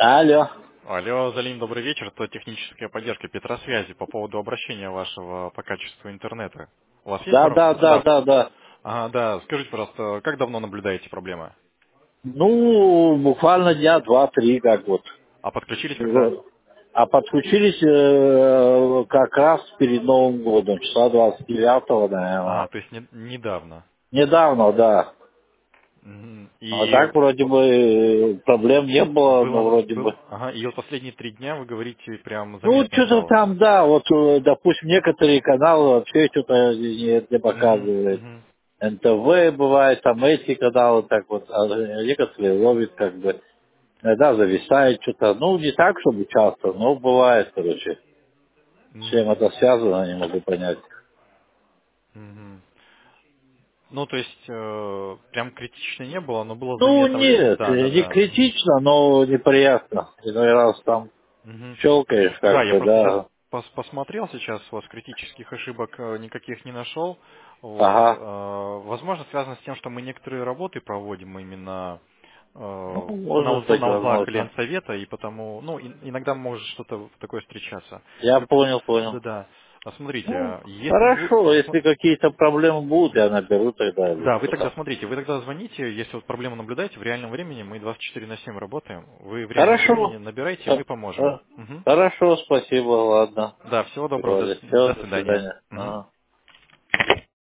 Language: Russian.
Алло. Алло, Залим, добрый вечер. Это техническая поддержка Петросвязи по поводу обращения вашего по качеству интернета. У вас есть Да, пару? да, да, Да. да, да. Ага, да. Скажите, пожалуйста, как давно наблюдаете проблемы? Ну, буквально дня два-три, как вот. А подключились когда? Вот. А подключились как раз перед Новым годом, числа 29-го, А, наверное. то есть недавно. Недавно, да. Мгм. А И так вроде бы проблем не было, но вроде бы. ага, и вот последние 3 дня, вы говорите, прям Ну, заметно что-то стало. там, да, вот, допустим, некоторые каналы вообще что-то не Мгм, показывают. мгм, НТВ бывает, там эти каналы так вот, а некоторые ловят как бы. Иногда зависает что-то. Ну, не так, чтобы часто, но бывает, короче. С чем мгм, это связано, не могу понять. мгм. Ну, то есть, прям критично не было, но было Ну, заметно. нет, Да, да, не да. критично, но неприятно. Иной раз там Мгм. щелкаешь, Да, как я бы, просто сейчас да. посмотрел сейчас, у вас критических ошибок никаких не нашел. Вот. Ага. Возможно, связано с тем, что мы некоторые работы проводим именно Ну, на, может быть, на узлах возможно. клиент-совета, и потому, ну, иногда может что-то такое встречаться. Я Вы- понял, понял. Да-да. Смотрите, Ну, если будет... хорошо, если какие-то проблемы будут, я наберу тогда или Да, вы что тогда там. смотрите, вы тогда звоните, если вот проблему наблюдаете, в реальном времени мы 24/7 работаем. Вы в реальном времени Хорошо. набирайте, мы поможем. Мгм. Хорошо, спасибо, ладно. Да, всего доброго, Вроде. Все, до до свидания. свидания. Мгм. Ага.